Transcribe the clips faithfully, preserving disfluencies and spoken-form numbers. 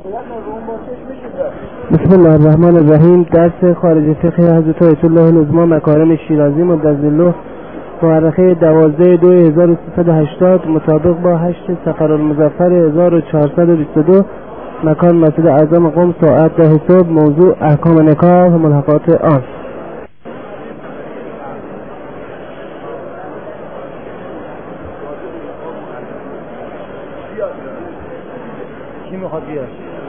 بسم الله الرحمن الرحیم. درس خارج فقه حضرت آیت الله العظمی مکارم شیرازی مجدد الله مورخه دوازده دو هزار و سیصد و هشتاد مطابق با هشت صفر المظفر هزار و چهارصد و بیست و دو. مکان مسجد اعظم قم، ساعت ده صبح. موضوع احکام نکاح و ملحقات آن. کی میخواد بیاد؟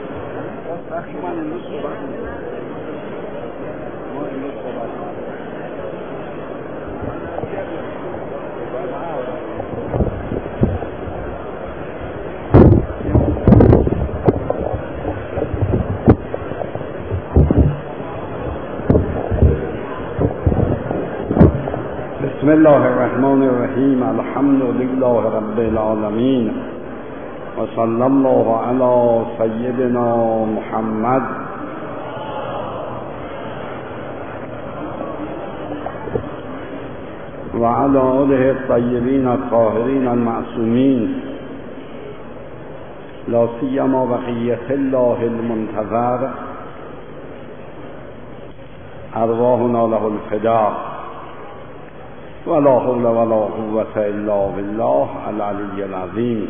بسم الله الرحمن الرحیم. الحمد لله رب العالمین و صلی الله علی سیدنا محمد و علی آله الطیبین الطاهرین المعصومین، لا سیما بقیة الله المنتظر، ارواحنا له الفداء، ولا حول ولا قوة الا بالله العلی العظیم.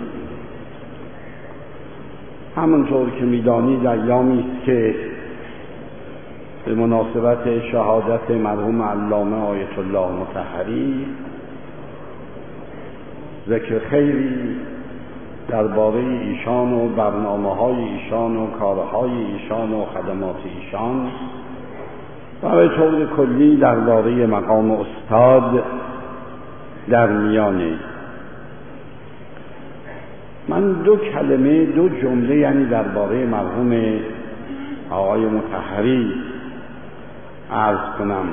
همونطور که می‌دانید ایامی است که به مناسبت شهادت مرحوم علامه آیت الله مطهری ذکر خیری درباره ایشان و برنامه‌های ایشان و کارهای ایشان و خدمات ایشان و به طور کلی درباره مقام استاد در میانه. من دو کلمه دو جمله یعنی درباره مرحوم آقای مطهری عرض کنم.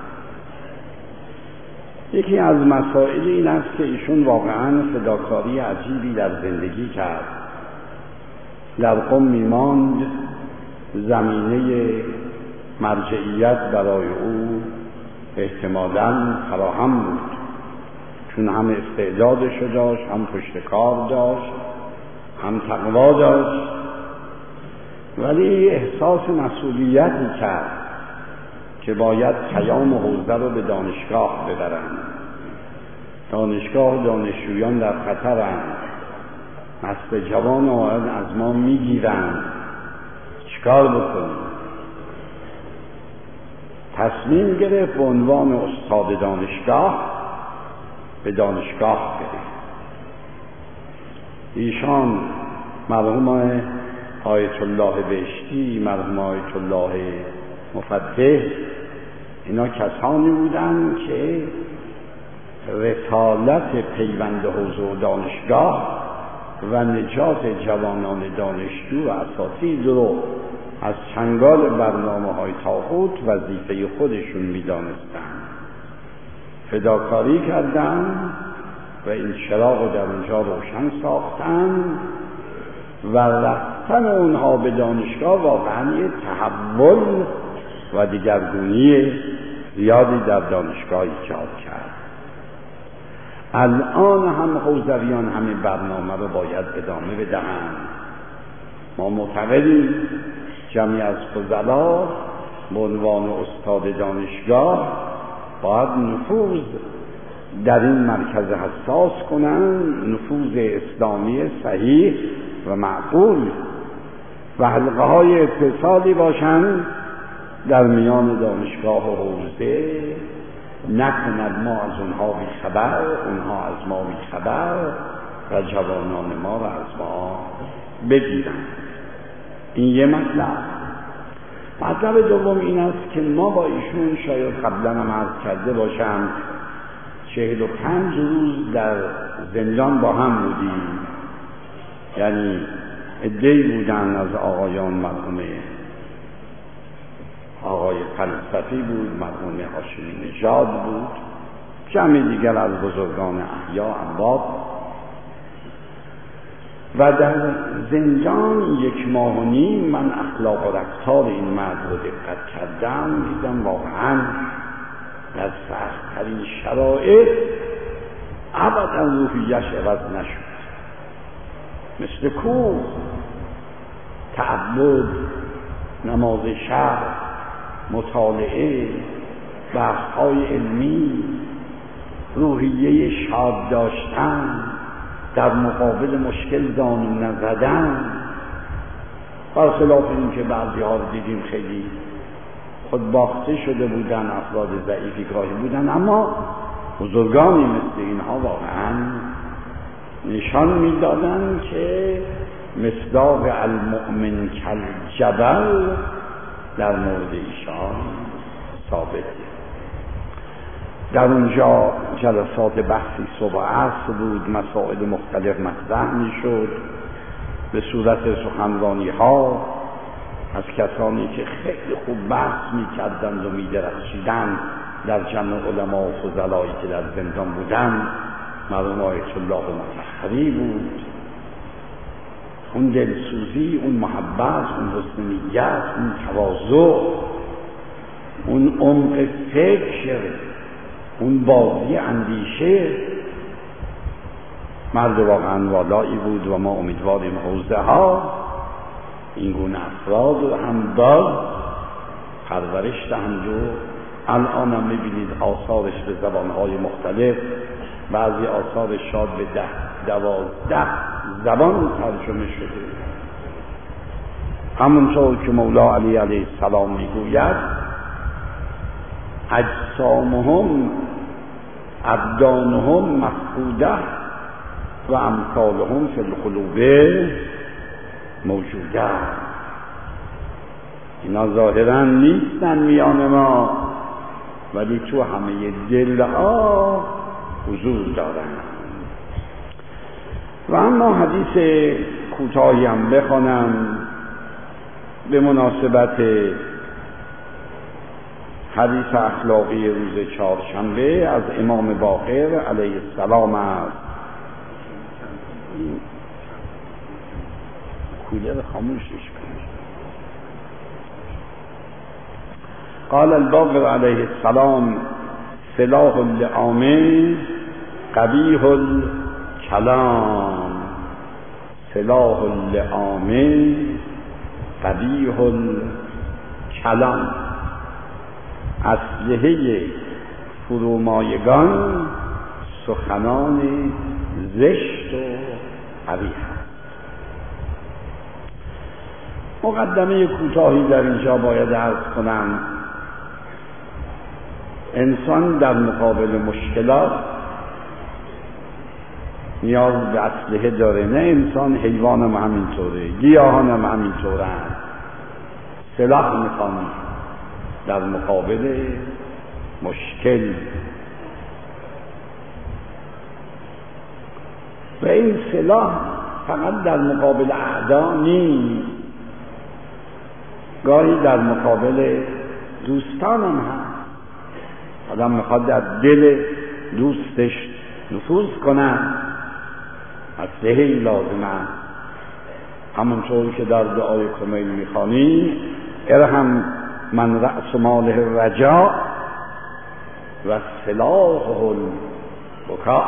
یکی از مسائل این است که ایشون واقعا فداکاری عجیبی در زندگی کرد. در قم میماند، زمینه مرجعیت برای او احتمالاً فراهم بود، چون هم استعدادش داشت، هم پشت کار داشت، هم تقوا داشت، ولی احساس مسئولیتی کرد که باید پیام حوزه رو به دانشگاه ببرند. دانشگاه دانشجویان در خطرند، نسل جوان آن از ما میگیرند، چیکار بکنیم؟ تصمیم گرفت به عنوان استاد دانشگاه به دانشگاه بره. ایشان مرحوم آیت الله بهشتی، مرحوم آیت الله مفتح، اینا کسانی بودند که رسالت پیوند حوزه و دانشگاه و نجات جوانان دانشجو و اساتید رو از چنگال برنامه های طاغوت وظیفه خودشون می‌دانستند. فداکاری کردند و این چراغ رو در اونجا روشن ساختند و رفتن اونها به دانشگاه واقعا یه تحول و دیگرگونی زیادی در دانشگاه ایجاد کرد. الان هم حوزویان همین برنامه رو باید ادامه بدهند. ما معتقدیم جمعی از فضلا به عنوان استاد دانشگاه باید نفوذ در این مرکز حساس کنند، نفوذ اسلامی صحیح و معقول و حلقه های اتصالی باشند در میان دانشگاه و حوزه، نکند ما از اونها بی خبر، اونها از ما بی خبر و جوانان ما را از ما بگیرند. این یه مطلب. مطلب دوم این است که ما با ایشون شاید قبلا هم عرض کرده باشم چهل و پنج روز در زندان با هم بودیم. یعنی عده‌ای بودن از آقایان، مرحوم آقای فلسفی بود، مرحوم هاشمی نژاد بود، جمع دیگر از بزرگان احیا انباب. و در زندان یک ماه و نیم من اخلاق و رفتار این مرد رو دقت کردم، دیدم واقعا در سخت‌ترین شرایط ابدا روحیش عوض نشد. مثل کوه تعبد، نماز شب، مطالعه، بحث‌های علمی، روحیه شاد داشتن، در مقابل مشکل زانو نزدن، برخلاف این که بعضی ها رو دیدیم خیلی خودباخته شده بودن، افراد ضعیفی گاهی بودن، اما بزرگانی مثل اینها واقعا نشان میدادن که مصداق المؤمن کالجبل در مورد ایشان ثابته. در اونجا جلسات بحثی صبح عصر بود، مسائل مختلف مطرح میشد به صورت سخنرانی ها از کسانی که خیلی خوب بحث میکردند و میدرخشیدند در جمع علما و فضلایی که در زندان بودند. مرحوم آیت الله مطهری بود. اون دلسوزی، اون محبت، اون حسن نیت، اون تواضع، اون عمق فکر، اون بازی اندیشه، مرد واقعا والایی بود و ما امیدواریم حوزه ها این گونه افراد رو هم باز پرورش دهند و الان هم میبینید آثارش به زبانهای مختلف، بعضی آثار شاد به ده دوازده زبان ترجمه شده. همونطور که مولا علی علیه السلام میگوید اجسامهم ابدانهم مفقوده و امثالهم فی القلوب موجوده. اینا ظاهرا نیستن میان ما، ولی تو همه دلها حضور دارن. و اما حدیث کوتاهی هم بخوانم به مناسبت حدیث اخلاقی روز چهارشنبه از امام باقر علیه السلام است. کولر خاموشش کنید. قال الباقر علیه السلام سلاح اللئام قبیح الکلام، سلاح اللئام قبیح الکلام، اسلحه فرومایگان سخنان زشت و قبیح. مقدمه کوتاهی در اینجا باید عرض کنم. انسان در مقابل مشکلات نیاز به اسلحه داره. نه انسان، حیوان هم همینطوره، گیاهان هم همینطوره. سلاح میخوان در مقابل مشکل. و این سلاح فقط در مقابل اعدا نیست، گاهی در مقابل دوستان هم هست. آدم میخواد در دل دوستش نفوذ کنه، اسلحه‌ای لازمه. همونطور که در دعای کمیل میخوانی ارحم من رأس ماله الرجاء و سلاحه البکا،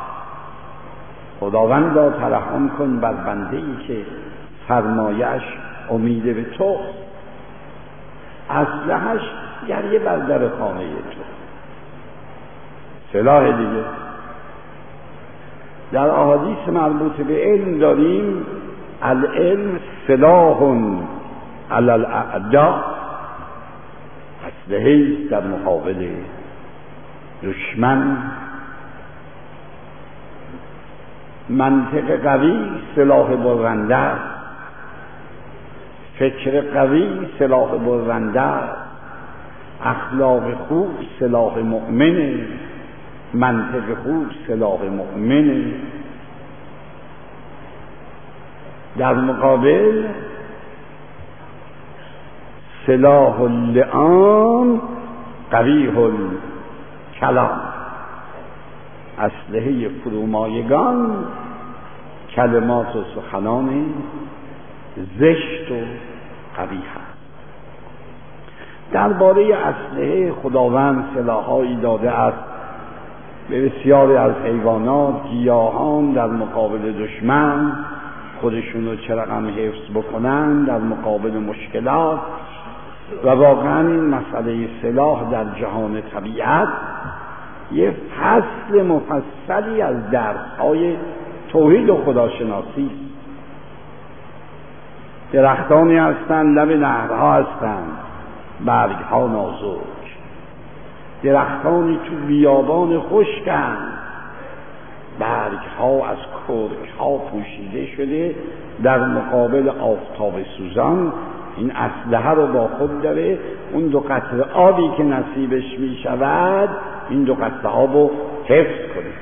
خداوندا ترحم کن بر بنده‌ای که سرمایه‌اش امید به تو، اسلحه‌اش گریه بر در خانه تو. سلاح دیگه در احادیث مربوط به علم داریم. العلم سلاح علی الاعداء، اسلحه‌ای در مقابل دشمن. منطق قوی سلاح برنده، فکر قوی سلاح برنده، اخلاق خوب سلاح مؤمنه، منطق خوب سلاح مؤمنه. در مقابل سلاح اللئام قبیح الکلام، اسلحه فرومایگان کلمات و سخنان زشت و قبیح. درباره اسلحه خداوند سلاح‌هایی داده است به بسیاری از حیوانات، گیاهان در مقابل دشمن. خودشون رو چه رقم حفظ بکنن در مقابل مشکلات. و واقعا این مسئله سلاح در جهان طبیعت یه فصل مفصلی از درس‌های توحید و خداشناسی. درختانی هستند لب نهرها هستند، برگها نازک. درختانی تو بیابان خشکند، برگها از کرک‌ها پوشیده شده، در مقابل آفتاب سوزان این اسلحه رو با خود داره. اون دو قطره آبی که نصیبش می شود این دو قطره آب رو حفظ کنه.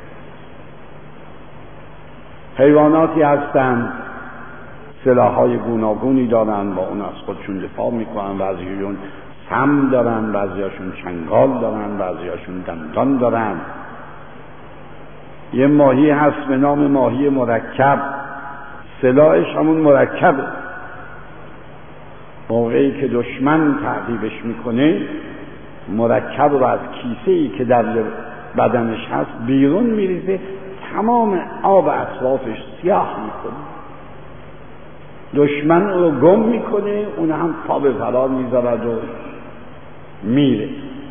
حیواناتی هستند سلاح‌های گوناگونی دارن، با اون از خودشون دفاع میکنن. بعضیشون سم دارن، بعضیشون چنگال دارن، بعضیشون دندان دارن. یه ماهی هست به نام ماهی مرکب، سلاحش همون مرکبه. موقعی که دشمن تعقیبش میکنه مرکب رو از کیسه‌ای که در بدنش هست بیرون میریزه، تمام آب اطرافش سیاه میکنه، دشمن رو گم میکنه، اون هم پا به فرار میذارد و میره.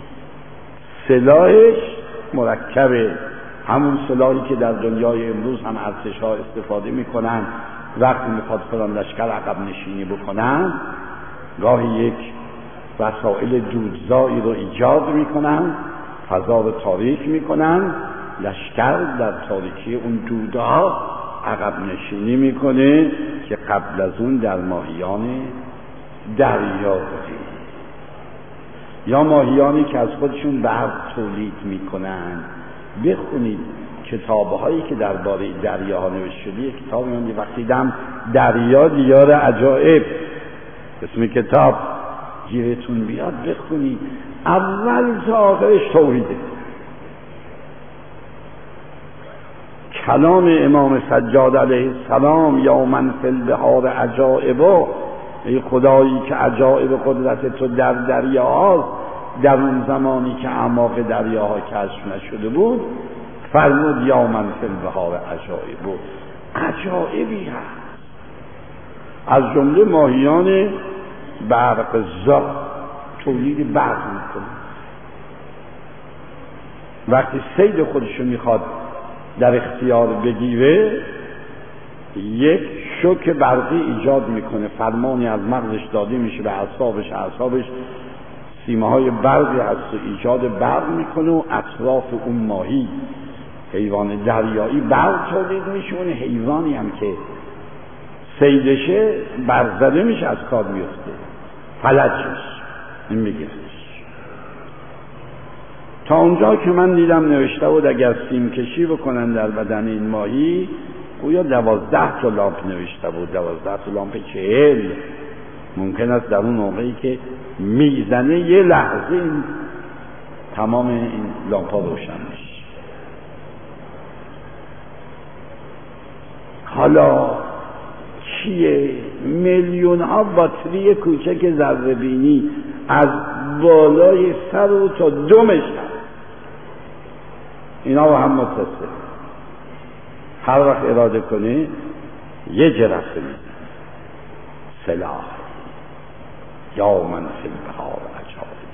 سلاحش مرکبه، همون سلاحی که در دنیای امروز هم ارتش‌ها استفاده میکنن وقتی میخواد فلان لشکر عقب نشینی بکنن، گاهی یک وسایل دودزایی رو ایجاد میکنن، فضا رو تاریک میکنن، لشکر در تاریکی اون دودها عقب نشینی میکنه که قبل از اون در ماهیان دریا بوده. یا ماهیانی که از خودشون برق تولید میکنن. بخونید کتابهایی که درباره دریاها نوشته شده. کتابی من وقتی دیدم دریا دیار عجایب، اسم کتاب گیرتون بیاد بخونید. اول تا آخرش توحیده. کلام امام سجاد علیه السلام یا من فی البحار عجائب، ای خدایی که عجایب قدرت تو در دریاهاست، در اون زمانی که اعماق دریاها کشف نشده بود فرمود یا من فی البحار عجائب. عجایبی هست، از جمله ماهیان برق‌زا تولید برق میکنه. وقتی صید خودشو میخواد در اختیار بگیره یک شوک برقی ایجاد میکنه، فرمانی از مغزش داده میشه به اعصابش، اعصابش سیمه های برقی هست و ایجاد برق میکنه و اطراف اون ماهی حیوان دریایی برق تولید میشه. اون حیوانی هم که صیدشه برق زده میشه از کار میفته، فلجش این میگفتش. تا اونجا که من دیدم نوشته بود اگر سیم کشی بکنن در بدن این ماهی گویا دوازده تا لامپ نوشته بود، دوازده تا لامپ چهل. ممکن است در اون موقعی که میزنه یه لحظه این تمام این لامپا روشن میشه. حالا چیه؟ میلیون ها باتری کوچک ذره بینی از بالای سر و تا دمش هست، اینا با هم متصل. هر وقت اراده کنه یه جرقه میزنه. سلاح یا من فی البحار عجایب.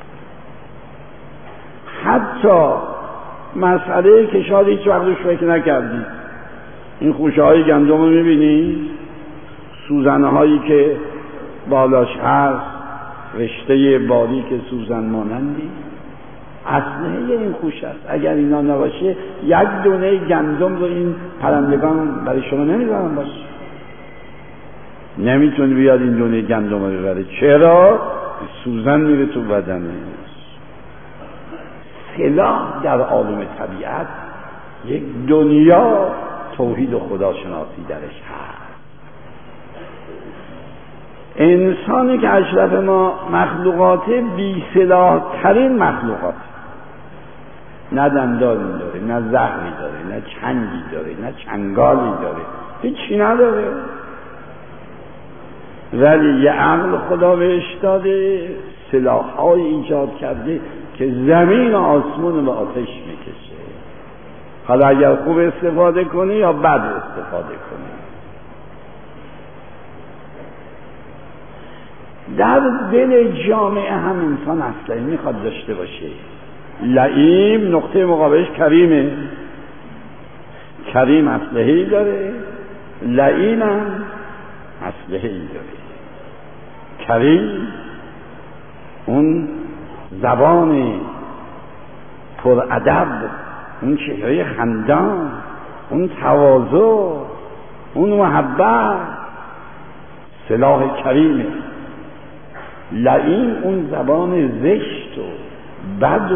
حتی مسئله که شاید هیچ وقت روش فکر نکردی، این خوشه های گندم رو میبینی، سوزنه هایی که بالاش هست رشته باریک سوزن مانندی، اصله این خوشه است. اگر اینا نباشه یک دونه گندم رو این پرندگان برای شما نمیذارن باشه، نمیتونه بیاد این دونه گندم رو ببره. چرا؟ سوزن میره تو بدنه. سلاح در عالم طبیعت یک دنیا توحید و خداشناسی درش هست. انسانی که اشرف ما مخلوقات بی سلاح ترین مخلوقات، نه دندانی داره، نه زهری داره، نه چنگی داره، نه چنگالی داره، هیچی نداره، ولی یه عقل خدا بهش داده، سلاح‌های ایجاد کرده که زمین و آسمون به آتش میکشه. حالا اگر خوب استفاده کنه یا بد استفاده کنه. در دل جامعه هم انسان اسلحه میخواد داشته باشه. لئیم نقطه مقابلش کریمه. کریم اسلحه‌ای داره، لئیم هم اسلحه‌ای داره. کریم اون زبان پرادب، اون چهره خندان، اون تواضع، اون محبت، سلاح کریمه. لئیم اون زبان زشت و بد و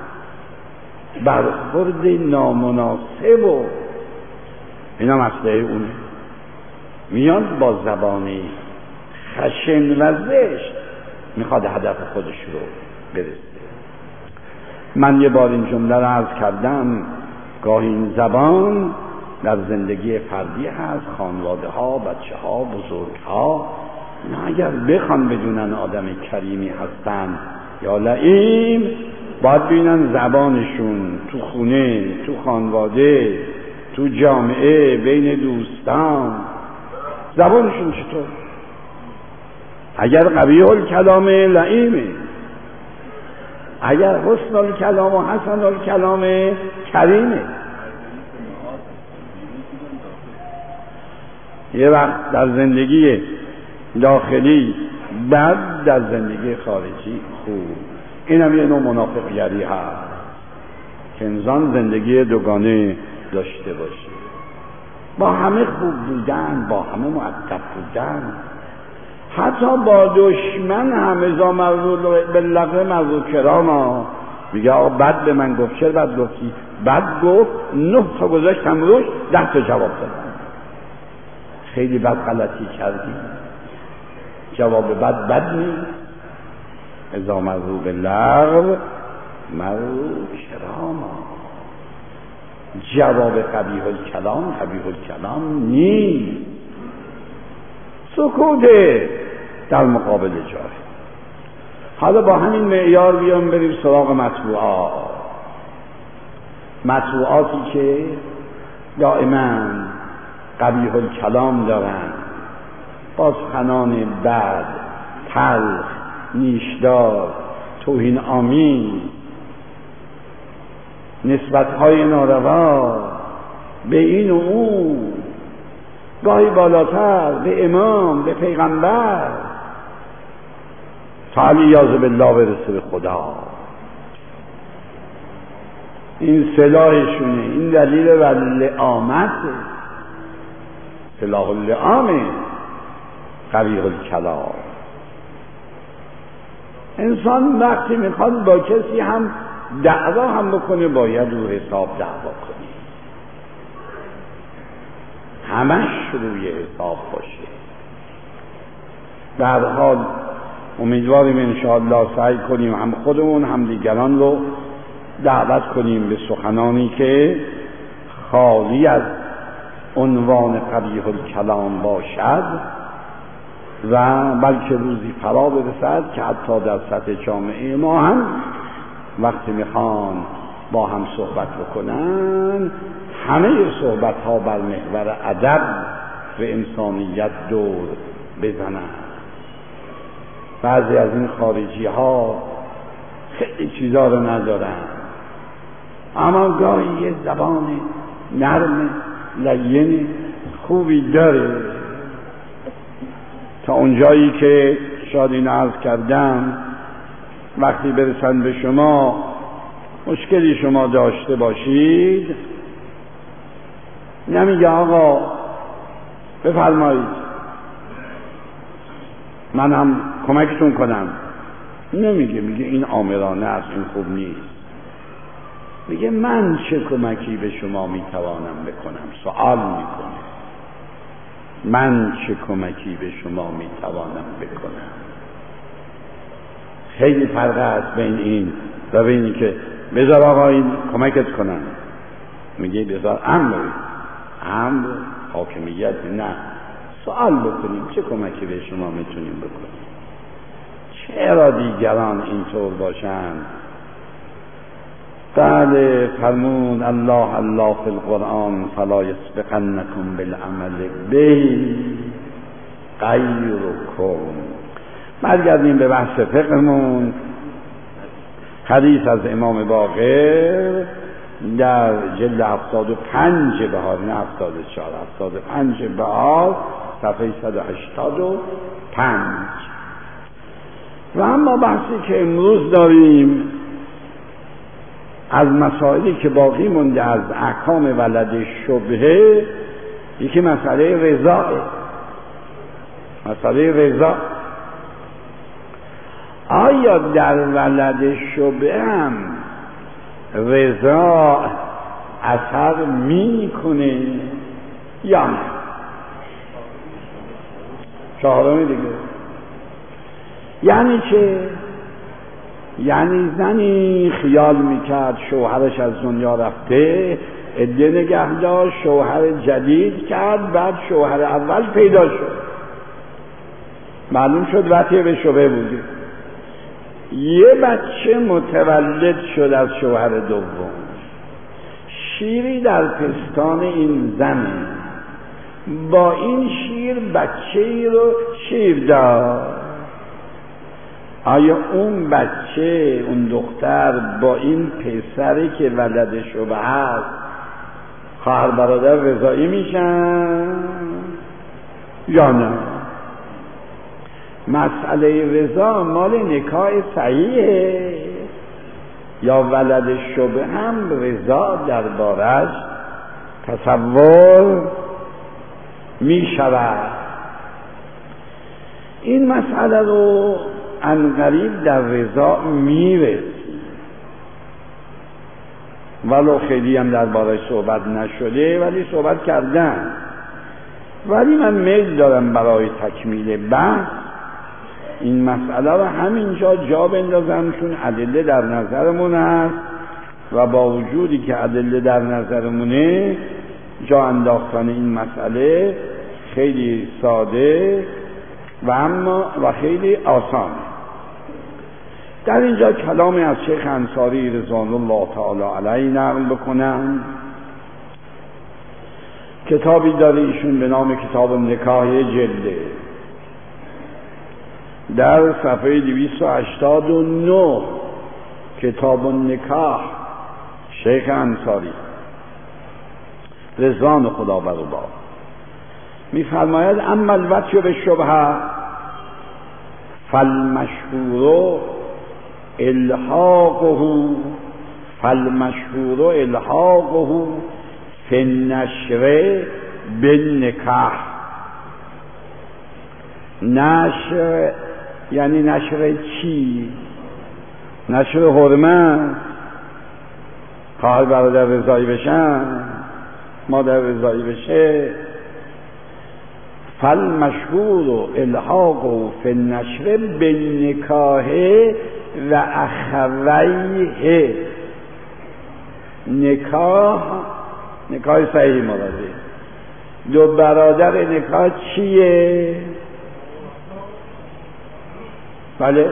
برخورد نامناسب و اینا مسئله اونه. میاد با زبانی خشن و زشت میخواد هدف خودش رو برسه. من یه بار این جمله رو عرض کردم، گاهی این زبان در زندگی فردی هست، خانواده ها، بچه ها، بزرگ ها، نه اگر بخوان بدونن آدم کریمی هستن یا لئیم، باید ببینن زبانشون تو خونه، تو خانواده، تو جامعه، بین دوستان، زبانشون چطور. اگر قبیح الکلام لئیمه، اگر حسن الکلام و حسن الکلام کریمه. یه وقت در زندگی داخلی بد، در زندگی خارجی خوب. این هم یه نوع منافقگری هست که انسان زندگی دوگانه داشته باشه، با همه خوب بودن، با همه مؤدب بودن، حتی با دشمن هم ازا مرضو باللغو مرضو کراما. میگه آقا بد به من گفت، چرا بد گفتی؟ بد گفت، نه تا گذاشتم روش، ده تا جواب دادم. خیلی بد غلطی کردی، جواب بد بد نیست. ازا مرضو باللغو مرضو کراما. جواب قبیح الکلام قبیح الکلام نیست، سکوته در مقابل جاری. حالا با همین معیار بیام بریم سراغ مطبوعات. مطبوعاتی که دائما قبیح الکلام دارن، با سخنان بد، تلخ، نیشدار، توهین آمیز، نسبت‌های ناروا به این و اون، گاهی بالاتر به امام، به پیغمبر، تا علیاذ بالله برسه به خدا. این سلاحشونه، این دلیل بر لئامت، سلاح اللئامه قبیح الکلام. انسان وقتی میخواد با کسی هم دعوا هم بکنه، باید رو حساب دعوا کنه، همش روی حساب باشه. در حال امیدواریم انشاءالله سعی کنیم هم خودمون هم دیگران رو دعوت کنیم به سخنانی که خالی از عنوان قبیح الکلام باشد و بلکه روزی فرا برسد که حتی در سطح جامعه ما هم وقتی میخوان با هم صحبت بکنن، همه صحبت ها بر محور ادب و انسانیت دور بزنن. بعضی از این خارجی ها خیلی چیزا رو ندارن، اما گاهی یه زبان نرم لین خوبی داره، تا اونجایی که شاید این عرض کردم وقتی برسن به شما مشکلی شما داشته باشید، نمیگه آقا بفرمایید من هم کمکتون کنم، نمیگه، میگه این آمرانه است، این خوب نیست. میگه من چه کمکی به شما میتوانم بکنم، سوال میکنه من چه کمکی به شما میتوانم بکنم. خیلی فرق است بین این و بین این که بذار آقا این کمکت کنم. میگه بذار امر امر حاکمیت، نه، سوال بکنیم چه کمکی به شما میتونیم بکنیم. چرا دیگران اینطور باشند؟ بله فرمون الله الله فی القرآن فلا یسبقنکم بالعمل به غیرکم برگردیم به بحث فقهمون. حدیث از امام باقر در جلد هفتاد و پنج بهار، نه هفتاد و چهار، هفتاد و پنج بهار، صفحه صد و هشتاد و پنج. و اما بحثی که امروز داریم از مسائلی که باقی مونده از احکام ولد شبهه، یکی مسئله رضا. مسئله رضا آیا در ولد شبهه هم رضا اثر میکنه یا نه؟ چهارمی دیگه یعنی چه؟ یعنی زنی خیال میکرد شوهرش از دنیا رفته، عده نگه داشت، شوهر جدید کرد، بعد شوهر اول پیدا شد، معلوم شد وطیه به شبهه بوده، یه بچه متولد شد از شوهر دوم، شیری در پستان این زن، با این شیر بچه ای رو شیر داد. آیا اون بچه، اون دختر با این پسری که ولد شبهه هست خواهر برادر رضایی میشن یا نه؟ مسئله رضا مال نکاح صحیحه یا ولد شبهه هم رضا دربارش تصور می شود؟ این مسئله رو عنقریب در رضا می رسید، ولو خیلی هم دربارش صحبت نشده ولی صحبت کردن. ولی من میل دارم برای تکمیل بحث این مسئله رو همینجا جا بندازم، چون ادله در نظرمون هست و با وجودی که ادله در نظرمونه جا انداختن این مسئله خیلی ساده و اما و خیلی آسان. در اینجا کلامی از شیخ انصاری رضوان الله تعالی علیه نقل بکنم. کتابی داره ایشون به نام کتاب نکاح جلده، در صفحه دویست و هشتاد و نه کتاب النکاح شیخ انصاری رضوان خدا بر او باد می‌فرماید: اما الوطی به شبهه فالمشهور الحاقه فالمشهور الحاقه فی النشر بالنکاح. نشر یعنی نشر چی؟ نشر حرمت، خواهر برادر رضایی بشن، مادر رضایی بشه. فالمشهور الحاق فی النشر بالنکاح و اخویه. نکاح نکاح صحیح مراده، دو برادر نکاح چیه؟ بله،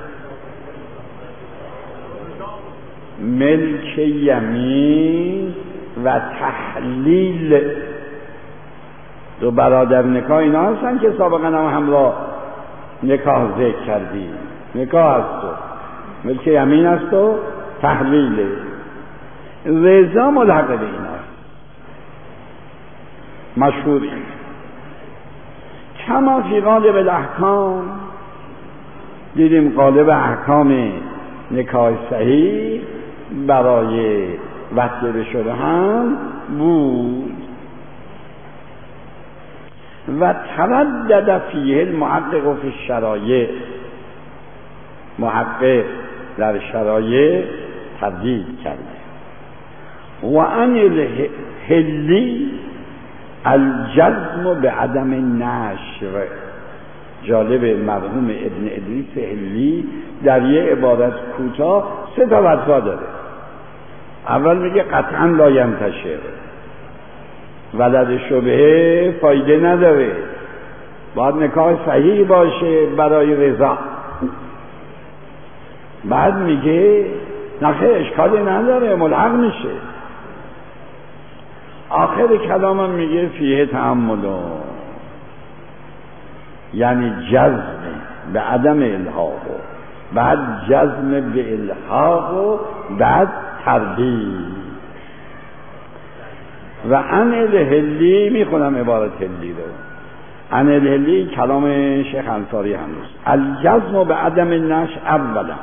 ملک یمین و تحلیل. دو برادر نکاح اینا هستن که سابقا هم همراه نکاح ذکر کردیم. نکاح هست و ملک یمین هست و تحلیل. رضا ملحق به اینا مشهوری. کما فی غالب الاحکام، دیدیم غالب احکام نکاح صحیح برای وطی به شبهه هم بود. و تردد فیه المحقق فی الشرایع، محقق در شرایع تردید کرده. و ان الحلی الجزم به عدم نشر. جالب، مرحوم ابن ادریس حلی در یه عبارت کوتاه سه تا فتوا داره. اول میگه قطعا لا ینتشر، ولد شبهه فایده نداره، باید نکاح صحیح باشه برای رضا. بعد میگه نخیر اشکالی نداره، ملحق میشه. آخر کلامم میگه فیه تأمل، یعنی جذب به عدم الحاق و بعد جزم به الحاق و بعد تردید. و عن الهلی میخونم عبارت هلی رو. عن الهلی کلام شیخ انصاری هنوز. الجزم به عدم نشر اولا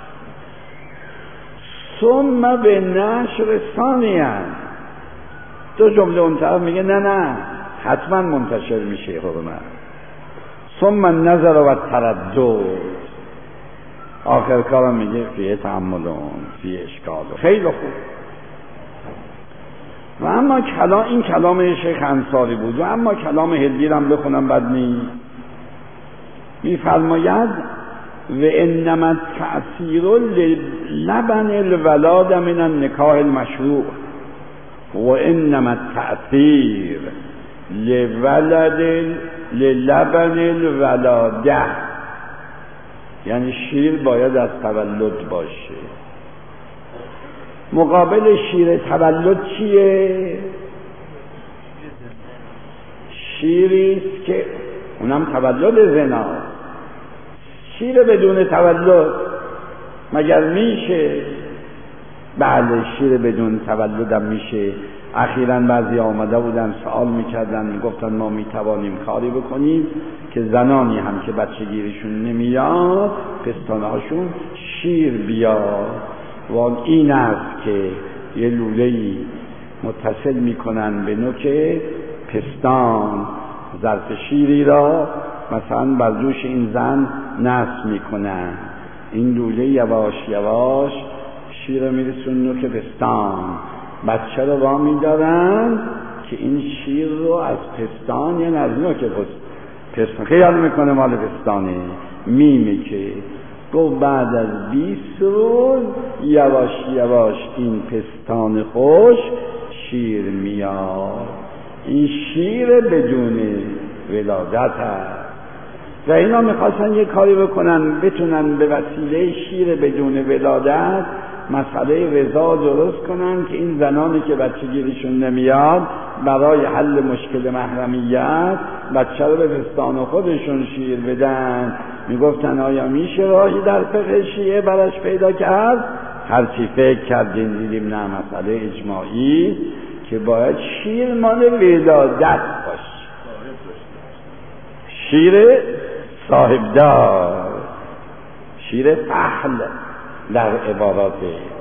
ثم به نشر ثانیا. دو جمله اون طرف میگه نه نه حتما منتشر میشه حرمت. ثم النظر و تردد. آخر کارم میگه فیه تعملون فیه اشکال. خیلی خوب. و اما کلام این کلام شیخ انصاری بود. و اما کلام هلی رو هم بخونم بد نیست. میفرماید و انما التأثیر للبن الولاد من النکاح المشروع و انما التأثیر لولد للبن الولاده. یعنی شیر باید از تولد باشه. مقابل شیر تولد چیه؟ شیریست که اونم تولد زنا. شیر بدون تولد مگر میشه؟ بله شیر بدون تولد هم میشه. اخیراً بعضی آمده بودن سوال میکردن میگفتن ما میتوانیم کاری بکنیم که زنانی هم که بچگیریشون نمیاد پستانهاشون شیر بیاد و این است که یه لوله‌ای متصل میکنن به نوک پستان ظرف شیری را مثلا بر دوش این زن نصب میکنن. این لوله یواش یواش شیر میرسون نوک پستان. بچه رو با میدارن که این شیر رو از پستان یعنی از نوک پستان خیال میکنه مال پستانه میمه که گفت بعد از بیست روز یواش یواش این پستان خوش شیر میاد. این شیر بدون ولادت هست و اینا میخواستن یه کاری بکنن بتونن به وسیله شیر بدون ولادت مسئله رضا درست کنن که این زنانی که بچگیریشون نمیاد برای حل مشکل محرمیت بچه رو به پستان خودشون شیر بدن. میگفتن آیا میشه راهی در فقه شیعه براش پیدا کرد؟ هرچی فکر کردیم دیدیم نه مسئله اجماعی که باید شیر مال ولادت باشه. شیر صاحبدار، شیر فحل در عبارات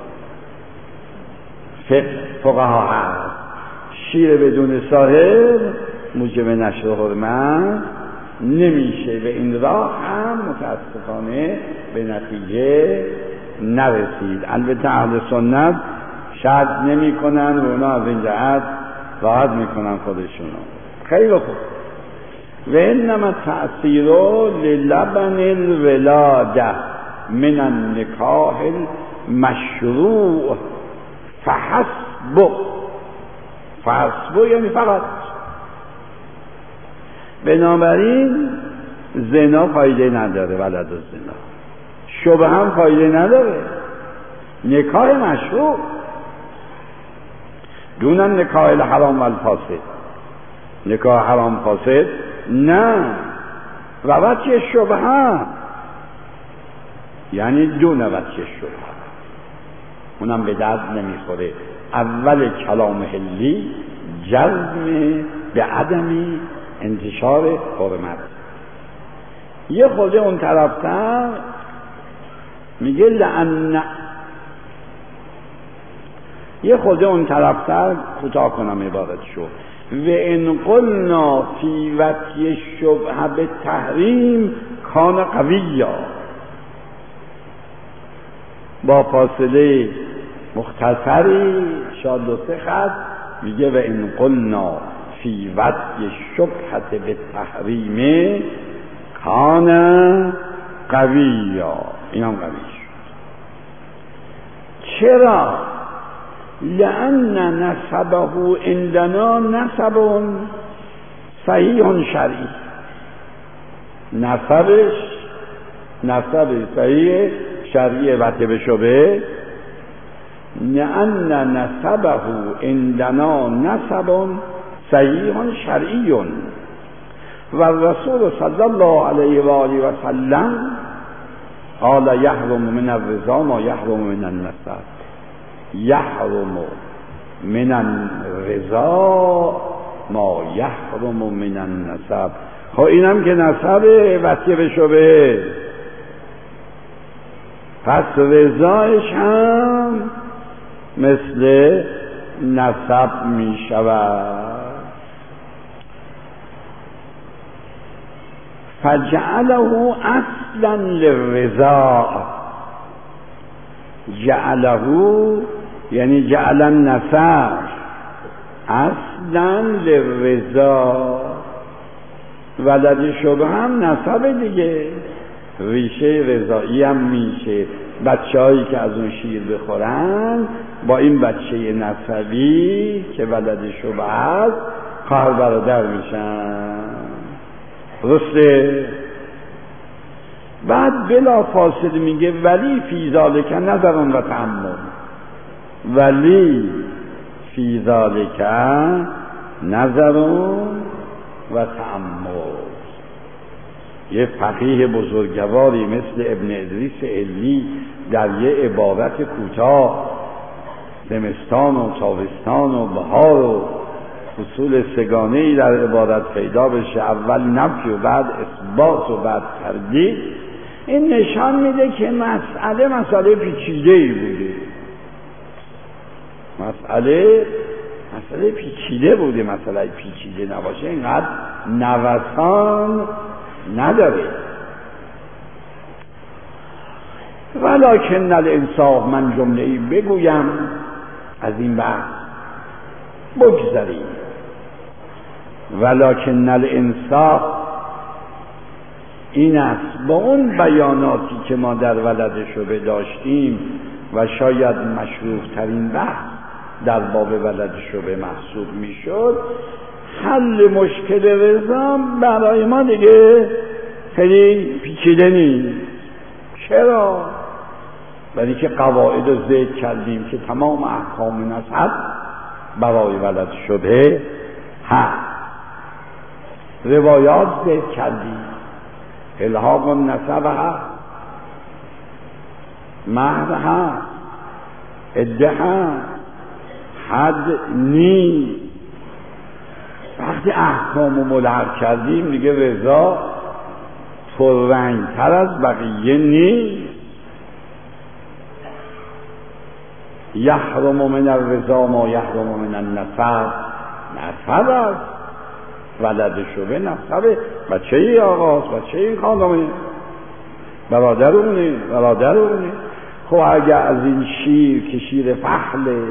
فقها هست. شیر بدون صاحب موجب نشر حرمت نمیشه و این راه هم متاسفانه به نتیجه نرسید. البته اهل سنت شرط نمی کنن و اونا از این جهت راحت میکنن خودشونو. خیلی خوب. و انما تأثیر للبن الولاده من النکاح المشروع فحسب. فحسب یعنی فقط. بنابراین زنا فایده نداره. ولد الزنا شبه هم فایده نداره. نکاح مشروع دون النکاح الحرام و الفاسد. نکاح حرام فاسد نه. و وجه شبه هم یعنی دون وجه شبه اونم به درد نمیخوره. اول کلام هلی جزم به عدمی انتشار حرمت. یه خورده اون طرفتر میگه لعن یه خورده اون طرفتر کوتاه کنم عبارتشو. و ان قلنا فی وطی شبه به تحریم کان قویا. با فاصله مختصری شاید دو سه خط میگه و ان قلنا فی وطی شبهت به تحریم کان قویا. این هم قوی شد. چرا؟ لأن نسبه عندنا نسب صحیح شرعی. نسبش نسب صحیح شرعی وطی به شبه. لأن نسبه عندنا نسب صحیح شرعی و رسول صلی الله علیه و آله و سلم قال یحرم من الرضا ما یحرم من النسب. یحرم من الرضا ما یحرم من النسب. خب اینم که نسبه وصیه به شبهه، پس رضایش هم مثل نسب می شود. فجعله اصلا للرضا. جعله یعنی جعل النسب اصلا للرضا. ولد شبه هم نسب دیگه، ریشه رضایی هم میشه. بچه هایی که از اون شیر بخورن با این بچه نسبی که ولد شبه هست خواهر برادر میشن. درسته؟ بعد بلا فاصله میگه ولی فی ذالک نظر و تأمل. ولی فی ذالک نظر و تأمل. یه فقیه بزرگواری مثل ابن ادریس علی در یه عبارت کوتاه زمستان و تابستان و بهار و فصول سگانه‌ای در عبارت پیدا بشه، اول نفی و بعد اثبات و بعد تردید، این نشان میده که مسئله مسئله پیچیده‌ای بوده. مسئله مسئله پیچیده بوده. مسئله پیچیده نباشه اینقدر نوسان نداره. ولکن الانصاف، من جمله‌ای بگویم از این بحث بگذاریم. ولکن الانصاف این است با اون بیاناتی که ما در ولد شبه داشتیم و شاید مشروع ترین بحث در باب ولد شبه محسوب میشد، حل مشکل رضا برای ما دیگه خیلی پیچیده نیست. چرا؟ برای که قواعد رو ذکر کردیم که تمام احکام نسب برای ولد شبه هست. روایات ذکر کردیم، الحاق النسب هست، مهر هست، عده هست، حد نیست. وقتی احکام رو ملحق کردیم دیگه رضا پررنگتر از بقیه نیست. یحرم من الرضا ما یحرم من النسب. نسب است، ولد شبه نسبه، بچه ای آقاست، بچه ای خانمه، برادرونه برادرونه. خب اگر از این شیر که شیر فحله،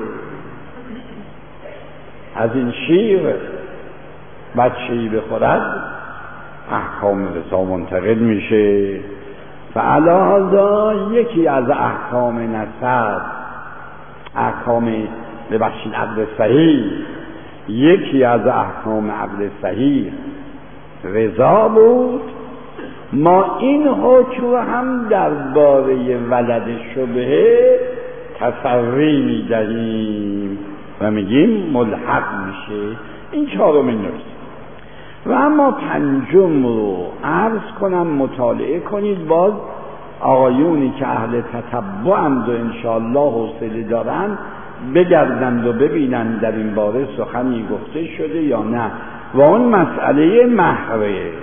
از این شیر بچه ای بخورد احکام رضا منتقل میشه. فعلاهذا یکی از احکام نسب، احکام ببخشید عقد صحیح، یکی از احکام عقد صحیح رضا بود. ما این حکم هم درباره ولد شبهه تصری میدهیم و میگیم ملحق میشه. این چهارمین نکته. و اما پنجم رو عرض کنم مطالعه کنید. باز آقایونی که اهل تتبعند و انشاءالله حوصله دارن بگردند و ببینند در این باره سخنی گفته شده یا نه. و اون مسئله مهره.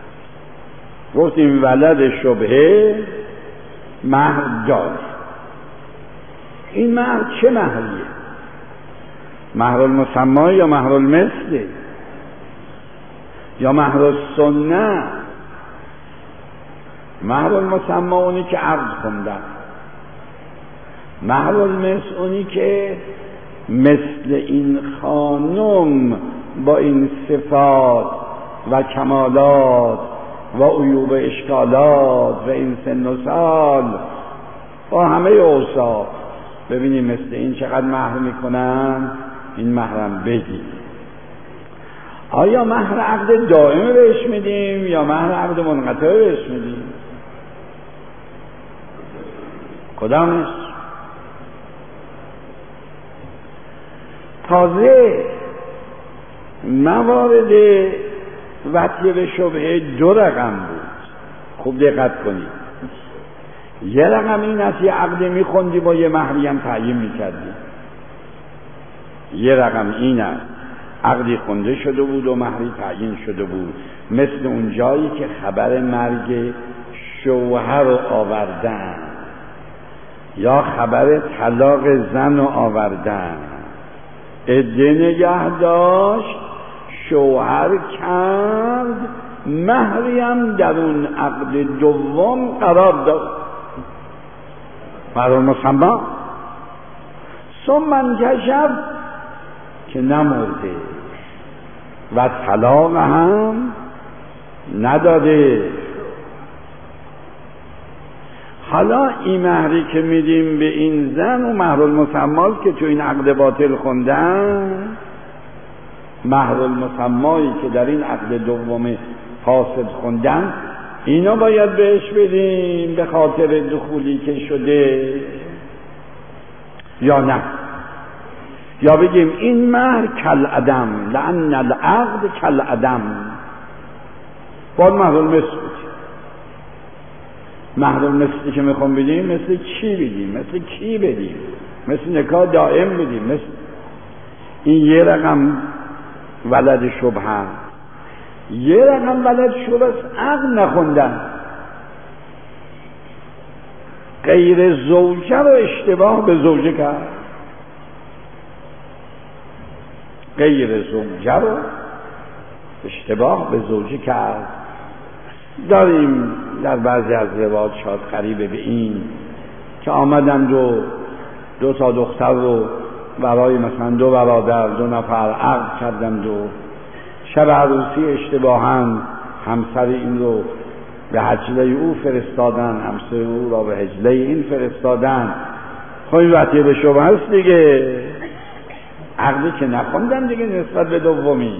گفتیم ولد شبهه مهر داره. این مهر چه مهریه؟ مهر المسمى یا مهر المثل یا مهر السنه؟ مهر المسمى اونی که عقد خوندن، مهر المثل اونی که مثل این خانم با این صفات و کمالات و عیوب اشکالات و این سن و سال با همه اوصاف، ببینیم مثل این چقدر مهر میکنن. این مهرم بگیم. آیا مهر عقد دائم بهش میدیم یا مهر عقد منقطع بهش میدیم؟ کدامش؟ تازه موارد وطیه به شبهه دو رقم بود. خوب دقت کنید. یه رقم این است یه عقد میخوندی با یه مهری هم تعیین میکردی. یه رقم این است عقدی خونده شده بود و مهری تعیین شده بود، مثل اون جایی که خبر مرگ شوهر رو آوردن یا خبر طلاق زن رو آوردن، عده نگه داشت، شوهر کرد، مهری هم در اون عقد دوم قرار داد برای مسمى. ثم انکشف که نمرده و طلاق هم نداده. حالا این مهری که میدیم به این زن و مهر المسمى که تو این عقد باطل خوندن، مهر المسمى که در این عقد دوم فاسد خوندن، اینا باید بهش بدیم به خاطر دخولی که شده یا نه؟ یا بگیم این مهر کل عدم، لأن العقد کل عدم. باید مهر المثل بود. مهر المثلی که میخوام بدیم مثل چی بدیم؟ مثل کی بدیم؟ مثل نکاح دائم بدیم. مثل این یه رقم ولد شبهه، یه رقم ولد شبهه است عقد نخوندن، غیر زوجه رو اشتباه به زوجه کرد، غیر زوجه رو اشتباه به زوجه کرد. داریم در بعضی از روایات شاید قریبه به این که آمدند و دو تا دختر رو برای مثلا دو برادر دو نفر عقد کردند و شب عروسی اشتباهاً همسر این رو به حجله او فرستادن، همسر او را به حجله این فرستادن. خب این وطیه به شبهه است دیگه، عقدی که نخوندن دیگه نسبت به دومی.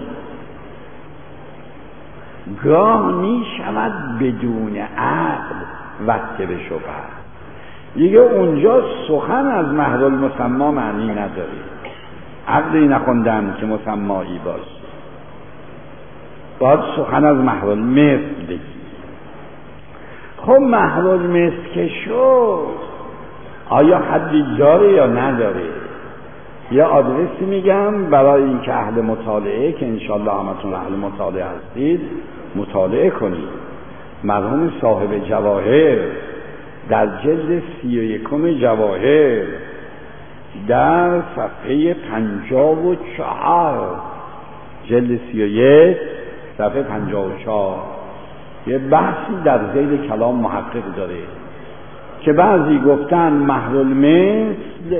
گاه می شود بدون عقد وطیه به شبهه، دیگه اونجا سخن از مهر المسمى معنی نداره، عقدی نخوندن که مسمایی باشه، باید سخن از مهر المثل بگی. خب مهر المثل که شد آیا حدی داره یا نداره؟ یه آدرسی میگم برای اینکه اهل مطالعه که انشالله همتون اهل مطالعه هستید مطالعه کنید. مرحوم صاحب جواهر در جلد سی و یکم جواهر در صفحه پنجاه و چهار، جلد سی و یک صفحه پنجاه و چهار، یه بحثی در ذیل کلام محقق داره که بعضی گفتن مهر المثل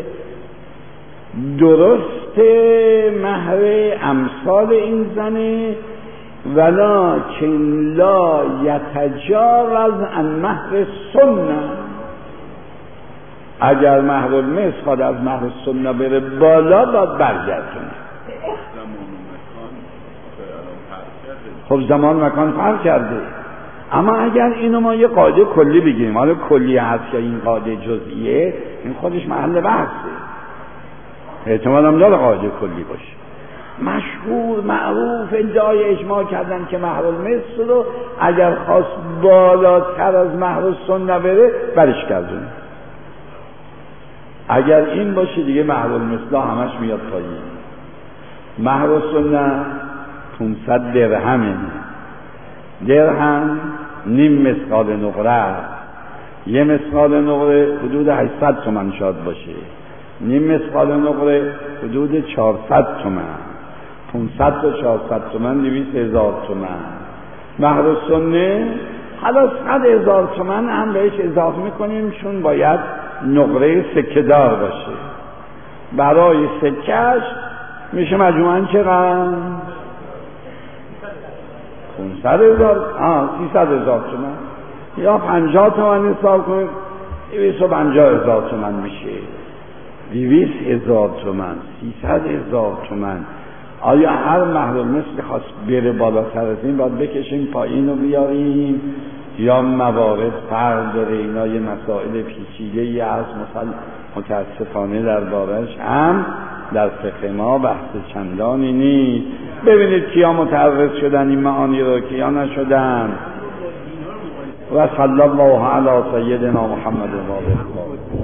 درست مهر امثال این زنه، ولکن لا یتجاوز عن مهر سنه. اگر مهر المثل خواهد از مهر سنه بره بالا باید برگردونه. خب زمان مکان فرق کرده، اما اگر اینو ما یه قاعده کلی بگیریم، حالا کلی هست یا این قاعده جزئیه، این خودش محل بحثه، احتمال هم داره قاعده کلی باشه. مشهور معروف ادعای اجماع کردن که مهر المثل رو اگر خواست بالاتر از مهر السنه بره برش کردونه. اگر این باشه دیگه مهر المثل همش میاد پایین. مهر السنه پانصد درهمه، درهم نیم مثقال نقره، یه مثقال نقره حدود هشتصد تومان شاید باشه، نیم مثقال نقره حدود چهارصد تومان، پانصد تا چهارصد تومان دویست هزار تومان. مهر السنه حالا صد هزار تومان هم بهش اضافه میکنیم چون باید نقره سکه دار باشه. برای سکهش میشه مجموعاً چقدر؟ پانصد هزار، آه سیصد هزار تومان، یا پنجاه تومان حساب کنید، دویست و پنجاه هزار تومان میشه. دویست هزار تومان، سیصد هزار تومان. آیا هر مهر المثل خواست بره بالاتر از این باید بکشیم پایین رو بیاریم یا موارد فرق داره؟ اینا یه مسائل پیچیده‌ای هست، مثلا متاسفانه در بارش هم در فقه ما بحث چندانی نیست. ببینید کیا متعرض شدن این معانی رو، کیا نشدن. و صلی الله علی سیدنا محمد و آله.